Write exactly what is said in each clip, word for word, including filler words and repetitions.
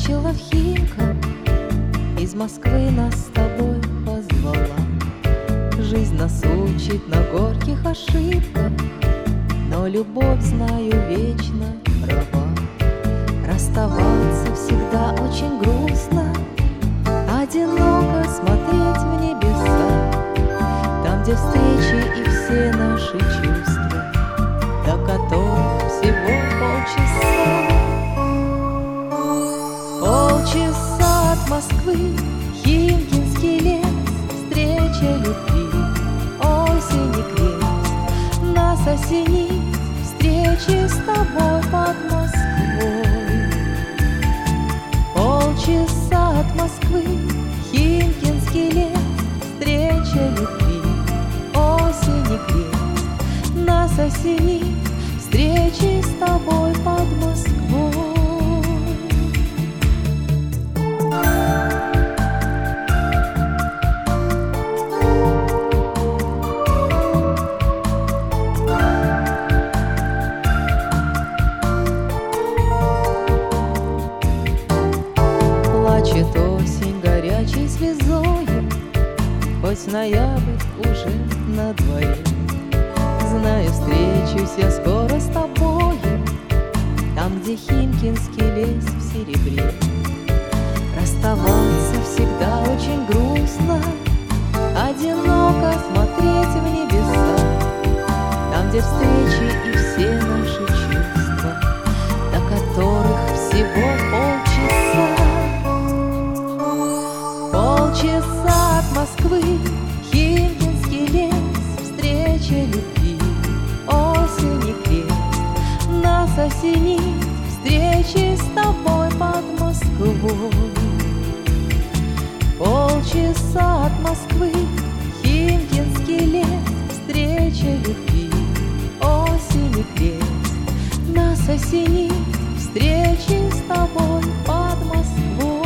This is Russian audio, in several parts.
выскочила в Химках, из Москвы нас с тобой позвала. Жизнь нас учит на горьких ошибках, но любовь, знаю, вечно права. Расставаться всегда очень грустно, одиноко смотреть в небеса, там, где встречи и все наши чувства, до которых всего полчаса. Полчаса от Москвы, Химкинский лес, встреча любви, осень и крест. Нас осенит встречи с тобой под Москвой. Полчаса от Москвы, Химкинский лес, встреча любви, осень и крест. Нас осенит встречи с тобой под Москвой. Плачет осень горячей слезою, хоть ноябрь уже на дворе. Знаю, встречусь я скоро с тобою, там, где Химкинский лес в серебре. Расставаться всегда очень грустно, одиноко смотреть в небеса, там, где встречи и все наши чувства, до которых всего полчаса. Полчаса от Москвы, Химкинский лес, встреча любви, осень и крест. Нас осенит встречи с тобой под Москвой. Полчаса от Москвы, Химкинский лес, встреча любви, осень и крест. Нас осенит встречи с тобой под Москвой.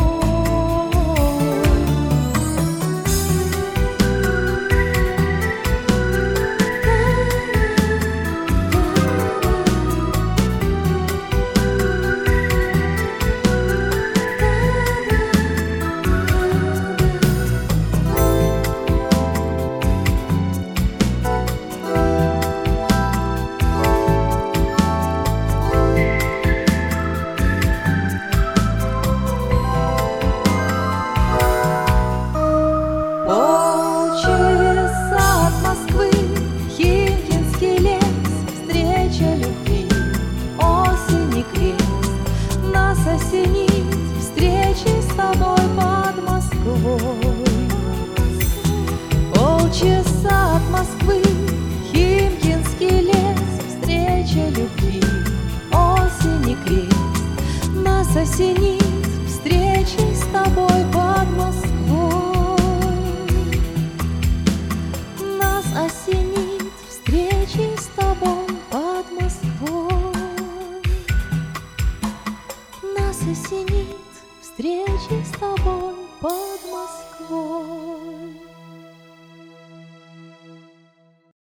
Осенит встречи с тобой под Москвой. Полчаса от Москвы, Химкинский лес, встреча любви, осень и крест. Нас осенит встречи с тобой под Москвой. Нас осенит встречи с тобой под Москвой. Нас осенит встречи с тобой под Москвой.